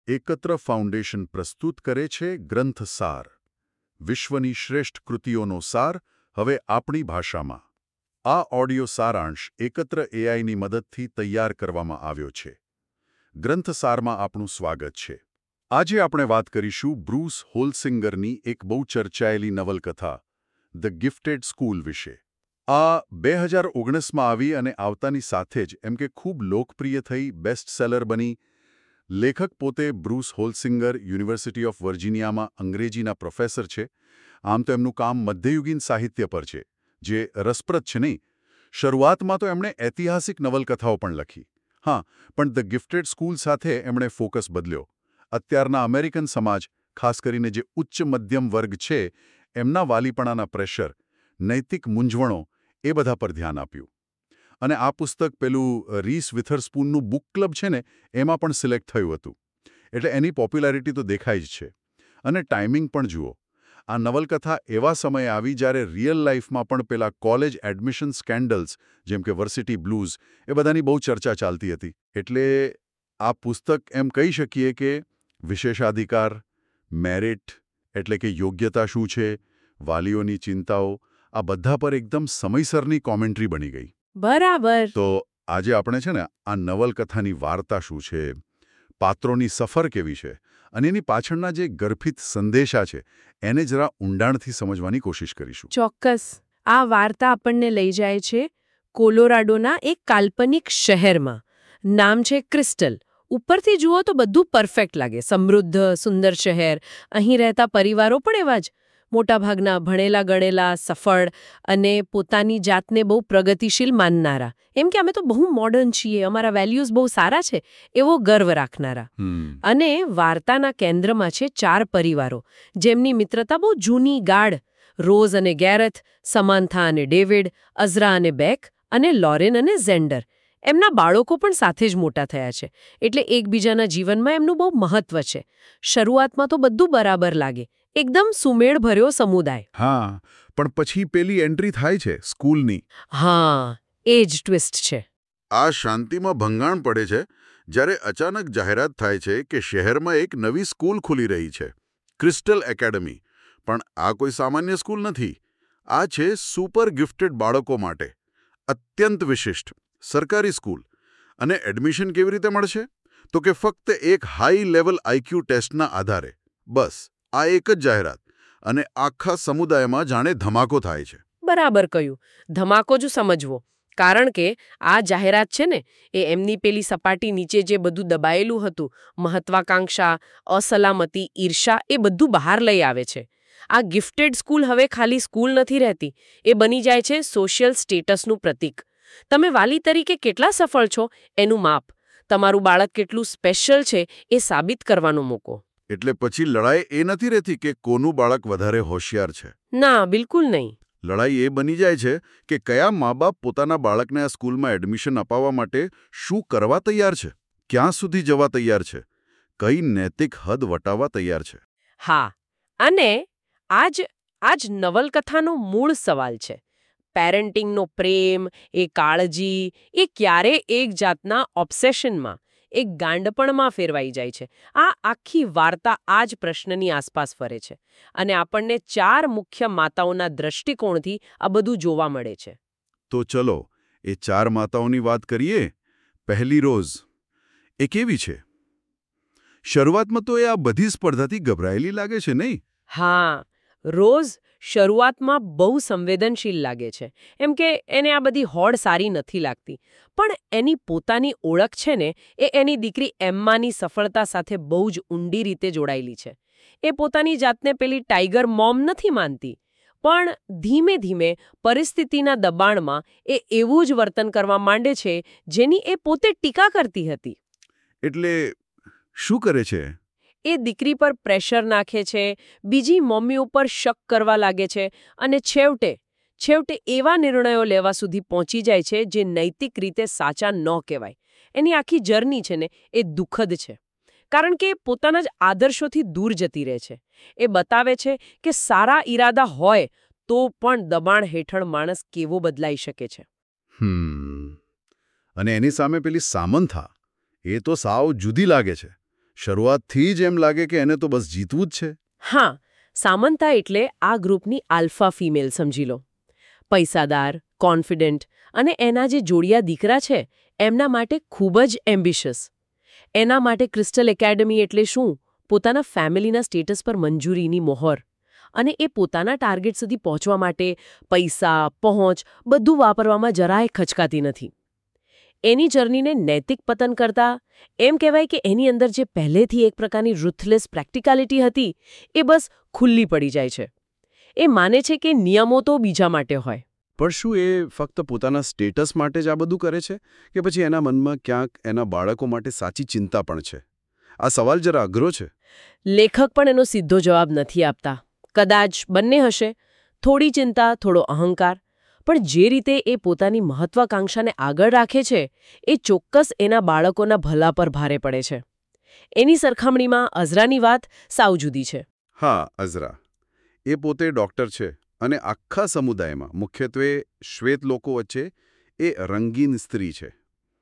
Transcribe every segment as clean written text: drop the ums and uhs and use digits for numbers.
એકત્ર ફાઉન્ડેશન પ્રસ્તુત કરે છે ગ્રંથસાર, વિશ્વની શ્રેષ્ઠ કૃતિઓનો સાર હવે આપણી ભાષામાં. આ ઓડિયો સારાંશ એકત્ર એઆઈની મદદથી તૈયાર કરવામાં આવ્યો છે. ગ્રંથસારમાં આપનું સ્વાગત છે. આજે આપણે વાત કરીશું બ્રુસ હોલસિંગરની એક બહુ ચર્ચાયેલી નવલકથા ધ ગિફ્ટેડ સ્કૂલ વિશે. આ 2019માં આવી અને આવતાની સાથે જ એમ કે ખૂબ લોકપ્રિય થઈ બેસ્ટ સેલર બની. લેખક પોતે બ્રુસ હોલસિંગર યુનિવર્સિટી ઓફ વર્જિનિયામાં અંગ્રેજીના પ્રોફેસર છે. આમ તો એમનું કામ મધ્યયુગીન સાહિત્ય પર છે, જે રસપ્રદ છે નહીં. શરૂઆતમાં તો એમણે ઐતિહાસિક નવલકથાઓ પણ લખી. હા, પણ ધ ગિફ્ટેડ સ્કૂલ સાથે એમણે ફોકસ બદલ્યો. અત્યારના અમેરિકન સમાજ, ખાસ કરીને જે ઉચ્ચ મધ્યમ વર્ગ છે, એમના વાલીપણાના પ્રેશર, નૈતિક મૂંઝવણો એ બધા પર ધ્યાન આપ્યું. અને આ પુસ્તક પેલું રીસ વિથરસ્પૂનનું બુક ક્લબ છે ને, એમાં પણ સિલેક્ટ થયું હતું. એટલે એની પોપ્યુલારિટી તો દેખાય જ છે. અને ટાઈમિંગ પણ જુઓ. આ નવલકથા એવા સમયે આવી જ્યારે રિયલ લાઈફમાં પણ પેલા કોલેજ એડમિશન સ્કેન્ડલ્સ, જેમ કે વર્સિટી બ્લૂઝ, એ બધાની બહુ ચર્ચા ચાલતી હતી. એટલે આ પુસ્તક એમ કહી શકીએ કે વિશેષાધિકાર, મેરિટ એટલે કે યોગ્યતા શું છે, વાલીઓની ચિંતાઓ, આ બધા પર એકદમ સમયસરની કોમેન્ટ્રી બની ગઈ. બરાબર. તો આજે આપણે છે ને આ નવલકથાની વાર્તા શું છે, પાત્રોની સફર કેવી છે અને એની પાછળના જે ગર્ભિત સંદેશા છે એને જરા ઊંડાણથી સમજવાની કોશિશ કરીશું. ચોક્કસ. આ વાર્તા આપણને લઈ જાય છે કોલોરાડોના એક કાલ્પનિક શહેરમાં. નામ છે ક્રિસ્ટલ. ઉપરથી જુઓ તો બધું પરફેક્ટ લાગે. સમૃદ્ધ, સુંદર શહેર. અહીં રહેતા પરિવારો પણ એવા જ. મોટાભાગના ભણેલા ગણેલા, સફળ અને પોતાની જાતને બહુ પ્રગતિશીલ માનનારા. એમ કે અમે તો બહુ મોડર્ન છીએ, અમારા વેલ્યુઝ બહુ સારા છે, એવો ગર્વ રાખનારા. અને વાર્તાના કેન્દ્રમાં છે 4 પરિવારો, જેમની મિત્રતા બહુ જૂની, ગાઢ. રોઝ અને ગેરેથ, સમાન્થા અને ડેવિડ, અઝરા અને બેક, અને લોરેન અને ઝેન્ડર. એમના બાળકો પણ સાથે જ મોટા થયા છે. એટલે એકબીજાના જીવનમાં એમનું બહુ મહત્વ છે. શરૂઆતમાં તો બધું બરાબર લાગે. એકદમ સુમેળભર્યો સમુદાય. હા, પણ પછી પેલી એન્ટ્રી થાય છે સ્કૂલની. હા, એ જ ટ્વિસ્ટ છે. આ શાંતિમાં ભંગાણ પડે છે જ્યારે અચાનક જાહેરાત થાય છે કે શહેરમાં એક નવી સ્કૂલ ખુલી રહી છે, ક્રિસ્ટલ એકેડમી. પણ આ કોઈ સામાન્ય સ્કૂલ નથી. આ છે સુપર ગિફ્ટેડ બાળકો માટે અત્યંત વિશિષ્ટ સરકારી સ્કૂલ. અને એડમિશન કેવી રીતે મળશે? તો કે ફક્ત એક હાઈ લેવલ આઈક્યુ ટેસ્ટના આધારે. બસ આ એક જ જાહેરાત અને આખા સમુદાયમાં જાણે ધમાકો થાય છે. બરાબર કહ્યું. ધમાકો જ સમજવો. કારણ કે આ જાહેરાત છે ને, એ એમની પેલી સપાટી નીચે જે બધું દબાયેલું હતું, મહત્વાકાંક્ષા, અસલામતી, ઈર્ષા, એ બધું બહાર લઈ આવે છે. આ ગિફ્ટેડ સ્કૂલ હવે ખાલી સ્કૂલ નથી રહેતી. એ બની જાય છે સોશિયલ સ્ટેટસનું પ્રતીક. તમે વાલી તરીકે કેટલા સફળ છો એનું માપ. તમારું બાળક કેટલું સ્પેશિયલ છે એ સાબિત કરવાનો મોકો. એટલે પછી લડાઈ એ નથી રહેતી કે કોનું બાળક વધારે હોશિયાર છે. ના, બિલકુલ નહીં. લડાઈ એ બની જાય છે કે કયા મા-બાપ પોતાના બાળકને આ સ્કૂલમાં એડમિશન અપાવવા માટે શું કરવા તૈયાર છે, ક્યાં સુધી જવા તૈયાર છે, કઈ નૈતિક હદ વટાવવા તૈયાર છે. હા, અને આજ નવલકથાનો મૂળ સવાલ છે. પેરેન્ટિંગનો પ્રેમ, એ કાળજી, એ ક્યારે એક જાતના ઓબ્સેશનમાં, એક ગાંડપણમાં ફેરવાઈ જાય છે. આ આખી વાર્તા આ જ પ્રશ્નની આસપાસ ફરે છે. અને આપણને 4 મુખ્ય માતાઓના દૃષ્ટિકોણથી આ બધું જોવા મળે છે. તો ચલો એ 4 માતાઓની વાત કરીએ. પહેલી રોઝ. એ કેવી છે? શરૂઆતમાં તો એ આ બધી સ્પર્ધાથી ગભરાયેલી લાગે છે નહીં? હા, રોઝ શરૂઆતમાં બહુ સંવેદનશીલ લાગે છે. એમ કે એને આ બધી હોડ સારી નથી લાગતી. પણ એની પોતાની ઓળખ છે ને, એ એની દીકરી એમ્માની સફળતા સાથે બહુ જ ઊંડી રીતે જોડાયેલી છે. એ પોતાની જાતને પેલી ટાઈગર મોમ નથી માનતી. પણ ધીમે ધીમે પરિસ્થિતિના દબાણમાં એ એવું જ વર્તન કરવા માંડે છે જેની એ પોતે ટીકા કરતી હતી. એટલે શું કરે છે? એ દીકરી પર પ્રેશર નાખે છે, બીજી મમ્મીઓ પર શક કરવા લાગે છે અને છેવટે એવા નિર્ણયો લેવા સુધી પહોંચી જાય છે જે નૈતિક રીતે સાચા ન કહેવાય. એની આખી જર્ની છે ને, એ દુઃખદ છે. કારણ કે એ પોતાના જ આદર્શોથી દૂર જતી રહે છે. એ બતાવે છે કે સારા ઈરાદા હોય તો પણ દબાણ હેઠળ માણસ કેવો બદલાઈ શકે છે. અને એની સામે પેલી સામંથા, એ તો સાવ જુદી લાગે છે. શરૂઆતથી જ એમ લાગે કે એને તો બસ જીતવું જ છે. હા, સામંતા એટલે આ ગ્રુપની આલ્ફા ફિમેલ સમજી લો. પૈસાદાર, કોન્ફિડન્ટ અને એના જે જોડિયા દીકરા છે એમના માટે ખૂબ જ એમ્બિશિયસ. એના માટે ક્રિસ્ટલ એકેડમી એટલે શું? પોતાના ફેમિલીના સ્ટેટસ પર મંજૂરીની મોહર. અને એ પોતાના ટાર્ગેટ સુધી પહોંચવા માટે પૈસા, પહોંચ બધું વાપરવામાં જરાય ખચકાતી નથી. એની જર્નીને નૈતિક પતન કરતા એમ કહેવાય કે એની અંદર જે પહેલેથી એક પ્રકારની રૂથલેસ પ્રેક્ટિકાલિટી હતી એ બસ ખુલ્લી પડી જાય છે. એ માને છે કે નિયમો તો બીજા માટે હોય. પણ શું એ ફક્ત પોતાના સ્ટેટસ માટે જ આ બધું કરે છે કે પછી એના મનમાં ક્યાંક એના બાળકો માટે સાચી ચિંતા પણ છે? આ સવાલ જરા અઘરો છે. લેખક પણ એનો સીધો જવાબ નથી આપતા. કદાચ બંને હશે, થોડી ચિંતા, થોડો અહંકાર. પણ જે રીતે એ પોતાની મહત્વાકાંક્ષાને આગળ રાખે છે એ ચોક્કસ એના બાળકોના ભલા પર ભારે પડે છે. એની સરખામણીમાં અઝરાની વાત સાવ જુદી છે. હા, અઝરા. એ પોતે ડૉક્ટર છે અને આખા સમુદાયમાં, મુખ્યત્વે શ્વેત લોકો વચ્ચે, એ રંગીન સ્ત્રી છે.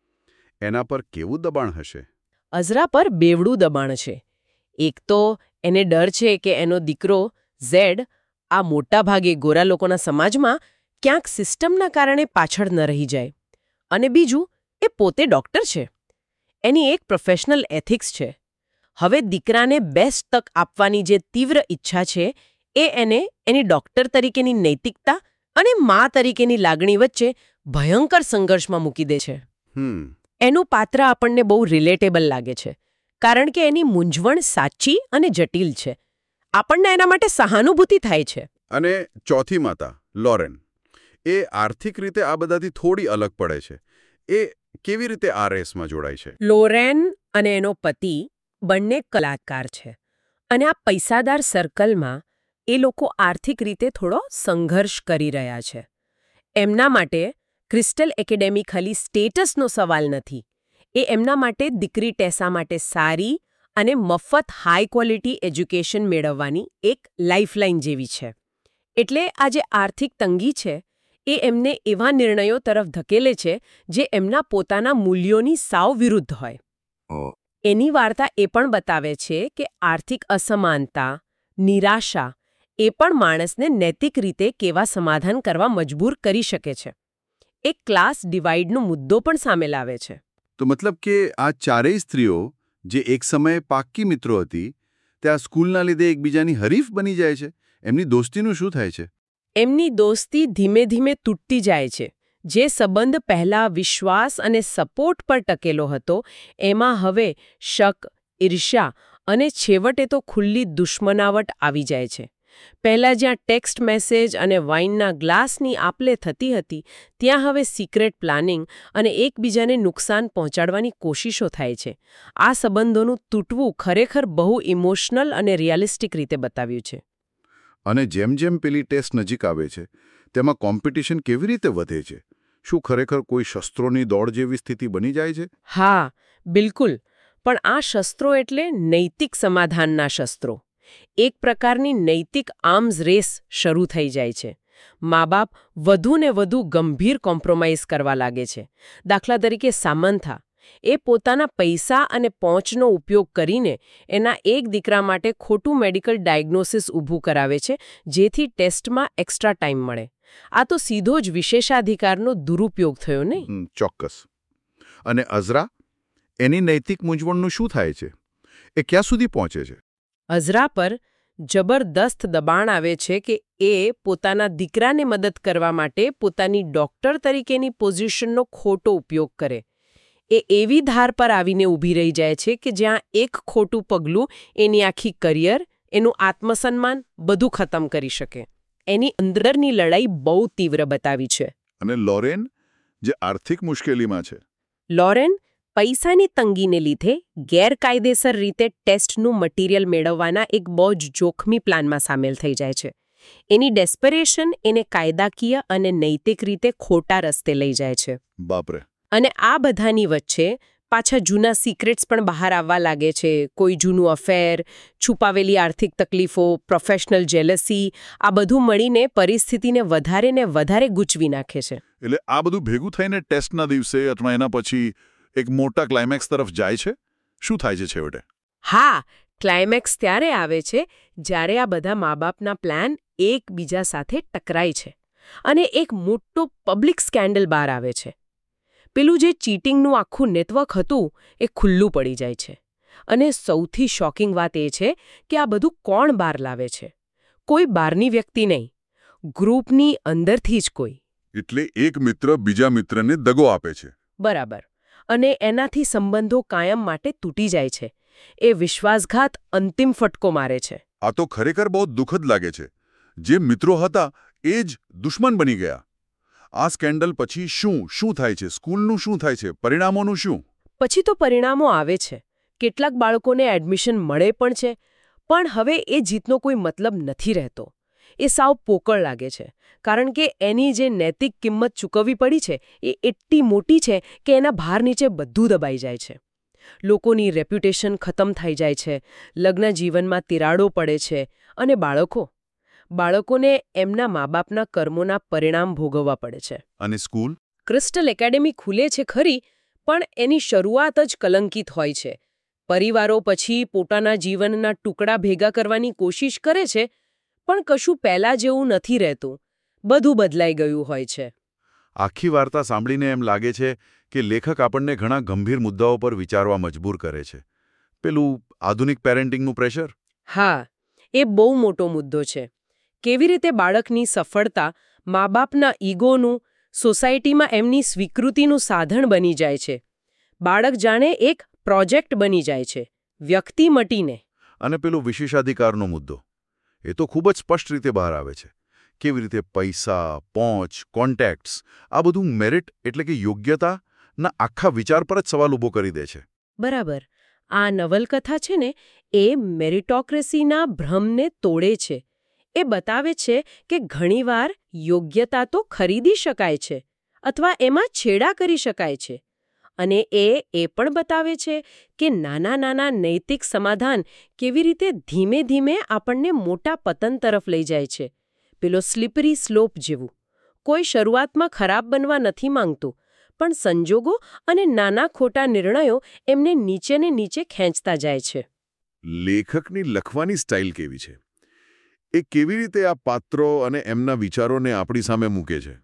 એના પર કેવું દબાણ હશે? અઝરા પર બેવડું દબાણ છે. એક તો એને ડર છે કે એનો દીકરો ઝેડ આ મોટાભાગે ગોરા લોકોના સમાજમાં ક્યાંક સિસ્ટમના કારણે પાછળ ન રહી જાય. અને બીજું, એ પોતે ડૉક્ટર છે. એની એક પ્રોફેશનલ એથિક્સ છે. હવે દીકરાને બેસ્ટ તક આપવાની જે તીવ્ર ઈચ્છા છે એ એને એની ડૉક્ટર તરીકેની નૈતિકતા અને મા તરીકેની લાગણી વચ્ચે ભયંકર સંઘર્ષમાં મૂકી દે છે. એનું પાત્ર આપણને બહુ રિલેટેબલ લાગે છે કારણ કે એની મૂંઝવણ સાચી અને જટિલ છે. આપણને એના માટે સહાનુભૂતિ થાય છે. અને ચોથી માતા, લોરેન, એ આર્થિક રીતે આ બધાથી થોડી અલગ પડે છે. એ કેવી રીતે આ રેસમાં જોડાય છે? લોરેન અને એનો પતિ બંને કલાકાર છે અને આ પૈસાદાર સર્કલમાં એ લોકો આર્થિક રીતે થોડો સંઘર્ષ કરી રહ્યા છે. એમના માટે ક્રિસ્ટલ એકેડેમી ખાલી સ્ટેટસનો સવાલ નથી. એ એમના માટે દીકરી ટેસા માટે સારી અને મફત હાઈ ક્વોલિટી એજ્યુકેશન મેળવવાની એક લાઇફલાઇન જેવી છે. એટલે આ જે આર્થિક તંગી છે એ એમને એવા નિર્ણયો તરફ ધકેલે છે જે એમના પોતાના મૂલ્યોની સાવ વિરુદ્ધ હોય. એની વાર્તા એ પણ બતાવે છે કે આર્થિક અસમાનતા, નિરાશા એ પણ માણસને નૈતિક રીતે કેવા સમાધાન કરવા મજબૂર કરી શકે છે. એક ક્લાસ ડિવાઇડનો મુદ્દો પણ સામે લાવે છે. તો મતલબ કે આ ચારેય સ્ત્રીઓ જે એક સમયે પાક્કી મિત્રો હતી ત્યાં સ્કૂલના લીધે એકબીજાની હરીફ બની જાય છે. એમની દોસ્તીનું શું થાય છે? એમની દોસ્તી ધીમે ધીમે તૂટતી જાય છે. જે સંબંધ પહેલા વિશ્વાસ અને સપોર્ટ પર ટકેલો હતો એમાં હવે શક, ઈર્ષ્યા અને છેવટે તો ખુલ્લી દુશ્મનાવટ આવી જાય છે. પહેલાં જ્યાં ટેક્સ્ટ મેસેજ અને વાઇનના ગ્લાસની આપલે થતી હતી ત્યાં હવે સિક્રેટ પ્લાનિંગ અને એકબીજાને નુકસાન પહોંચાડવાની કોશિશો થાય છે. આ સંબંધોનું તૂટવું ખરેખર બહુ ઇમોશનલ અને રિયાલિસ્ટિક રીતે બતાવ્યું છે. અને જેમ જેમ પેલી ટેસ્ટ નજીક આવે છે તેમાં કોમ્પિટિશન કેવી રીતે વધે છે? શું ખરેખર કોઈ શસ્ત્રોની દોડ જેવી સ્થિતિ બની જાય છે? હા, બિલકુલ. પણ આ શસ્ત્રો એટલે નૈતિક સમાધાનના શસ્ત્રો. એક પ્રકારની નૈતિક આર્મ્સ રેસ શરૂ થઈ જાય છે. મા બાપ વધુ ને વધુ ગંભીર કોમ્પ્રોમાઇઝ કરવા લાગે છે. દાખલા તરીકે સામંથા એ પોતાના પૈસા અને પહોંચનો ઉપયોગ કરીને એના એક દીકરા માટે ખોટું મેડિકલ ડાયગ્નોસિસ ઊભું કરાવે છે જેથી ટેસ્ટમાં એક્સ્ટ્રા ટાઈમ મળે. આ તો સીધો જ વિશેષાધિકારનો દુરુપયોગ થયો ને? ચોક્કસ. અને અઝરા, એની નૈતિક મૂંઝવણનું શું થાય છે? એ ક્યાં સુધી પહોંચે છે? અઝરા પર જબરદસ્ત દબાણ આવે છે કે એ પોતાના દીકરાને મદદ કરવા માટે પોતાની ડૉક્ટર તરીકેની પોઝિશનનો ખોટો ઉપયોગ કરે. એ એવી ધાર પર આવીને ઊભી રહી જાય છે કે જ્યાં એક ખોટું પગલું એની આખી કરિયર, એનું આત્મસન્માન બધું ખતમ કરી શકે. એની અંદરની લડાઈ બહુ તીવ્ર બતાવી છે. અને લોરેન, જે આર્થિક મુશ્કેલીમાં છે. લોરેન પૈસાની તંગીને લીધે ગેરકાયદેસર રીતે ટેસ્ટનું મટીરિયલ મેળવવાના એક બહુ જ જોખમી પ્લાનમાં સામેલ થઈ જાય છે. એની ડેસ્પરેશન એને કાયદાકીય અને નૈતિક રીતે ખોટા રસ્તે લઈ જાય છે. બાપરે. અને આ બધાની વચ્ચે પાછા જૂના સિક્રેટ્સ પણ બહાર આવવા લાગે છે. કોઈ જૂનું અફેર, છુપાવેલી આર્થિક તકલીફો, પ્રોફેશનલ જેલસી, આ બધું મળીને પરિસ્થિતિને વધારે ને વધારે ગૂંચવી નાખે છે. એટલે આ બધું ભેગું થઈને ટેસ્ટના દિવસે અથવા એના પછી એક મોટા ક્લાઇમેક્સ તરફ જાય છે? શું થાય છે છેવટે? હા, ક્લાઇમેક્સ ત્યારે આવે છે જ્યારે આ બધા મા બાપના પ્લાન એકબીજા સાથે ટકરાય છે અને એક મોટો પબ્લિક સ્કેન્ડલ બહાર આવે છે. પેલું જે ચીટિંગનું આખું નેટવર્ક હતું એ ખુલ્લું પડી જાય છે. અને સૌથી શોકિંગ વાત એ છે કે આ બધું કોણ બહાર લાવે છે? કોઈ બહારની વ્યક્તિ નહીં, ગ્રુપની અંદરથી જ કોઈ. એટલે એક મિત્ર બીજા મિત્રને દગો આપે છે. બરાબર. અને એનાથી સંબંધો કાયમ માટે તૂટી જાય છે. એ વિશ્વાસઘાત અંતિમ ફટકો મારે છે. આ તો ખરેખર બહુ દુઃખદ લાગે છે. જે મિત્રો હતા એ જ દુશ્મન બની ગયા. આ સ્કેન્ડલ પછી શું થાય છે? સ્કૂલનું શું થાય છે? પરિણામોનું શું? પછી તો પરિણામો આવે છે. કેટલાક બાળકોને એડમિશન મળે પણ છે, પણ હવે એ જીતનો કોઈ મતલબ નથી રહેતો. એ સાવ પોકળ લાગે છે, કારણ કે એની જે નૈતિક કિંમત ચૂકવવી પડી છે એ એટલી મોટી છે કે એના ભાર નીચે બધું દબાઈ જાય છે. લોકોની રેપ્યુટેશન ખતમ થઈ જાય છે, લગ્ન જીવનમાં તિરાડો પડે છે, અને બાળકોને એમના મા બાપના કર્મોના પરિણામ ભોગવવા પડે છે. અને સ્કૂલ? ક્રિસ્ટલ એકેડેમી ખુલે છે ખરી, પણ એની શરૂઆત જ કલંકિત હોય છે. પરિવારો પછી પોતાના જીવનના ટુકડા ભેગા કરવાની કોશિશ કરે છે, પણ કશું પહેલા જેવું નથી રહેતું. બધું બદલાઈ ગયું હોય છે. આખી વાર્તા સાંભળીને એમ લાગે છે કે લેખક આપણને ઘણા ગંભીર મુદ્દાઓ પર વિચારવા મજબૂર કરે છે. પેલું આધુનિક પેરેન્ટિંગનું પ્રેશર. હા, એ બહુ મોટો મુદ્દો છે. કેવી રીતે બાળકની સફળતા મા બાપના ઈગોનું, સોસાયટીમાં એમની સ્વીકૃતિનું સાધન બની જાય છે. બાળક જાણે એક પ્રોજેક્ટ બની જાય છે, વ્યક્તિ મટીને. અને પેલો વિશેષાધિકારનો મુદ્દો, એ તો ખૂબ જ સ્પષ્ટ રીતે બહાર આવે છે. કેવી રીતે પૈસા, પહોંચ, કોન્ટેક્ટ્સ, આ બધું મેરિટ એટલે કે યોગ્યતાના આખા વિચાર પર જ સવાલ ઊભો કરી દે છે. બરાબર. આ નવલકથા છે ને, એ મેરિટોક્રેસીના ભ્રમને તોડે છે. એ બતાવે છે કે ઘણીવાર યોગ્યતા તો ખરીદી શકાય છે અથવા એમાં છેડા કરી શકાય છે. અને એ પણ બતાવે છે કે નાના નૈતિક સમાધાન કેવી રીતે ધીમે ધીમે આપણને મોટા પતન તરફ લઈ જાય છે. પેલો સ્લિપરી સ્લોપ જેવું. કોઈ શરૂઆતમાં ખરાબ બનવા નથી માંગતું, પણ સંજોગો અને નાના ખોટા નિર્ણયો એમને નીચે ને નીચે ખેંચતા જાય છે. લેખકની લખવાની સ્ટાઇલ કેવી છે? એ કેવી રીતે આ પાત્રો અને એમના વિચારોને આપણી સામે મૂકે છે?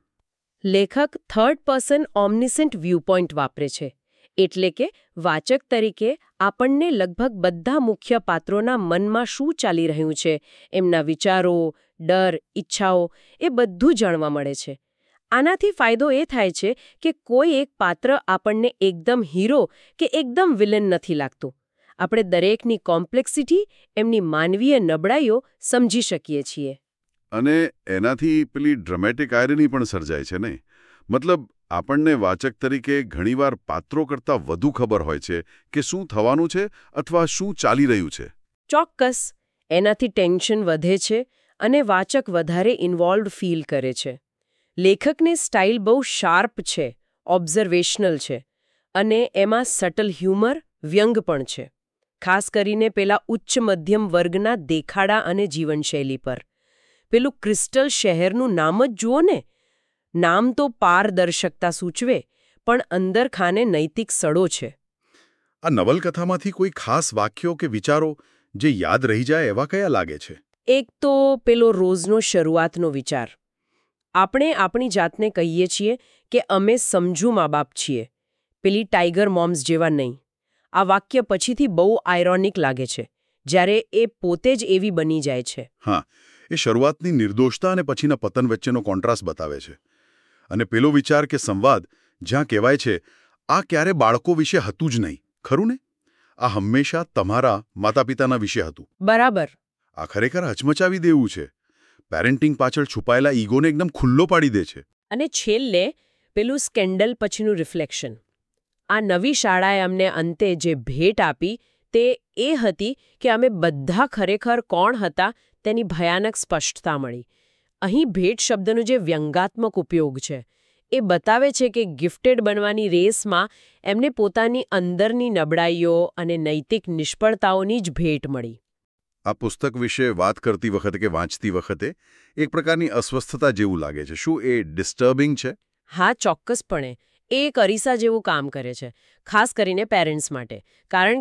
લેખક થર્ડ પર્સન ઓમ્નિસન્ટ વ્યૂપોઇન્ટ વાપરે છે. એટલે કે વાચક તરીકે આપણને લગભગ બધા મુખ્ય પાત્રોના મનમાં શું ચાલી રહ્યું છે, એમના વિચારો, ડર, ઈચ્છાઓ, એ બધું જાણવા મળે છે. આનાથી ફાયદો એ થાય છે કે કોઈ એક પાત્ર આપણને એકદમ હીરો કે એકદમ વિલન નથી લાગતું. આપણે દરેકની કોમ્પ્લેક્સિટી, એમની માનવીય નબળાઈઓ સમજી શકીએ છીએ. અને એનાથી પેલી ડ્રામેટિક આયરની પણ સર્જાય છે ને? મતલબ આપણને વાચક તરીકે ઘણીવાર પાત્રો કરતાં વધુ ખબર હોય છે કે શું થવાનું છે અથવા શું ચાલી રહ્યું છે. ચોક્કસ. એનાથી ટેન્શન વધે છે અને વાચક વધારે ઇન્વોલ્વડ ફીલ કરે છે. લેખકની સ્ટાઇલ બહુ શાર્પ છે, ઓબ્ઝર્વેશનલ છે, અને એમાં સટલ હ્યુમર, વ્યંગ પણ છે. ખાસ કરીને પેલા ઉચ્ચ મધ્યમ વર્ગના દેખાડા અને જીવનશૈલી પર. પેલું ક્રિસ્ટલ શહેરનું નામ જ જુઓ ને. નામ તો પારદર્શકતા સૂચવે, પણ અંદર ખાને નૈતિક સડો છે. આ નવલકથામાંથી કોઈ ખાસ વાક્યો કે વિચારો જે યાદ રહી જાય એવા કયા લાગે છે? એક તો પેલો રોઝનો શરૂઆતનો વિચાર. આપણે આપણી જાતને કહીએ છીએ કે અમે સમજુ મા બાપ છીએ, પેલી ટાઈગર મોમ્સ જેવા નહીં. આ વાક્ય પછીથી બહુ આયરોનિક લાગે છે, જ્યારે એ પોતે જ એવી બની જાય છે. હા, એ શરૂઆતની નિર્દોષતા અને પછીના પતન વચ્ચેનો કોન્ટ્રાસ્ટ બતાવે છે. અને પેલો વિચાર કે સંવાદ, જ્યાં કહેવાય છે, આ ક્યારે બાળકો વિશે હતું જ નહીં, ખરું ને? આ હંમેશા તમારા માતા પિતાના વિશે હતું. બરાબર. આ ખરેખર હચમચાવી દેવું છે. પેરેન્ટિંગ પાછળ છુપાયેલા ઈગોને એકદમ ખુલ્લો પાડી દે છે. અને છેલ્લે પેલું સ્કેન્ડલ પછીનું રિફ્લેક્શન. આ નવી શાળાએ અમને અંતે જે ભેટ આપી તે એ હતી કે અમે બધા ખરેખર કોણ હતા તેની ભયાનક સ્પષ્ટતા મળી. અહીં ભેટ શબ્દનો જે વ્યંગાત્મક ઉપયોગ છે એ બતાવે છે કે ગિફ્ટેડ બનવાની રેસમાં એમને પોતાની અંદરની નબળાઈઓ અને નૈતિક નિષ્ફળતાઓની જ ભેટ મળી. આ પુસ્તક વિશે વાત કરતી વખતે કે વાંચતી વખતે એક પ્રકારની અસ્વસ્થતા જેવું લાગે છે. શું એ ડિસ્ટર્બિંગ છે? હા, ચોક્કસપણે. એ એક અરીસા જેવું કામ કરે છે, ખાસ કરીને પેરેન્ટ્સ માટે. કારણ કે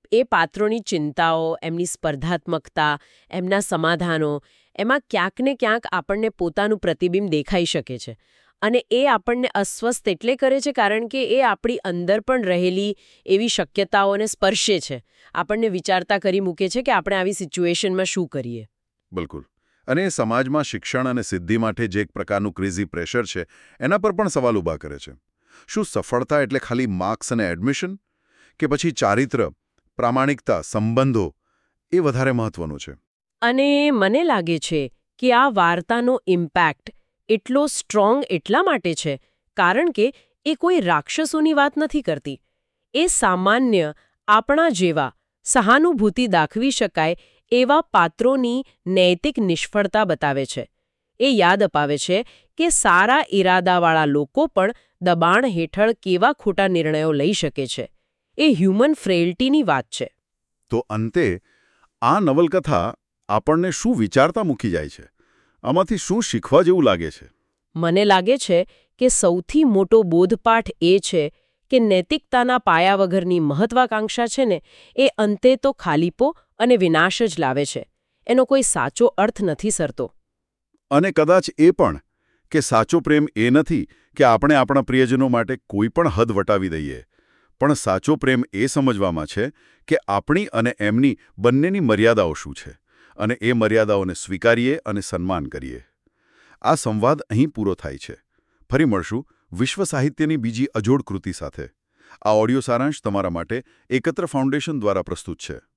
એ પાત્રોની ચિંતાઓ, એમની સ્પર્ધાત્મકતા, એમના સમાધાનો, એમાં ક્યાંક ને ક્યાંક આપણને પોતાનું પ્રતિબિંબ દેખાઈ શકે છે. અને એ આપણને અસ્વસ્થ એટલે કરે છે કારણ કે એ આપણી અંદર પણ રહેલી એવી શક્યતાઓને સ્પર્શે છે. આપણને વિચારતા કરી મૂકે છે કે આપણે આવી સિચ્યુએશનમાં શું કરીએ. બિલકુલ. અને એ સમાજમાં શિક્ષણ અને સિદ્ધિ માટે જે એક પ્રકારનું ક્રેઝી પ્રેશર છે એના પર પણ સવાલ ઊભા કરે છે. શું સફળતા એટલે ખાલી માર્ક્સ અને એડમિશન? કે પછી ચારિત્ર, પ્રામાણિકતા, સંબંધો એ વધારે મહત્વનું છે? અને મને લાગે છે કે આ વાર્તાનો ઇમ્પેક્ટ એટલો સ્ટ્રોંગ એટલા માટે છે કારણ કે એ કોઈ રાક્ષસોની વાત નથી કરતી. એ સામાન્ય, આપણા જેવા, સહાનુભૂતિ દાખવી શકાય એવા પાત્રોની નૈતિક નિષ્ફળતા બતાવે છે. એ યાદ અપાવે છે કે સારા ઈરાદાવાળા લોકો પણ દબાણ હેઠળ કેવા ખોટા નિર્ણયો લઈ શકે છે. એ હ્યુમન ફ્રેઇલ્ટીની વાત છે. તો અંતે આ નવલકથા આપણને શું વિચારતા મૂકી જાય છે? આમાંથી શું શીખવા જેવું લાગે છે? મને લાગે છે કે સૌથી મોટો બોધપાઠ એ છે કે નૈતિકતાના પાયા વગરની મહત્વાકાંક્ષા છે ને એ અંતે તો ખાલીપો અને વિનાશ જ લાવે છે. એનો કોઈ સાચો અર્થ નથી સરતો. અને કદાચ એ પણ કે સાચો પ્રેમ એ નથી કે આપણે આપણા પ્રિયજનો માટે કોઈ પણ હદ વટાવી દઈએ, પણ સાચો પ્રેમ એ સમજવામાં છે કે આપણી અને એમની બંનેની મર્યાદાઓ શું છે અને એ મર્યાદાઓને સ્વીકારીએ અને સન્માન કરીએ. આ સંવાદ અહીં પૂરો થાય છે. ફરી મળશું વિશ્વ સાહિત્યની બીજી અજોડ કૃતિ સાથે. આ ઓડિયો સારાંશ તમારા માટે એકત્ર ફાઉન્ડેશન દ્વારા પ્રસ્તુત છે.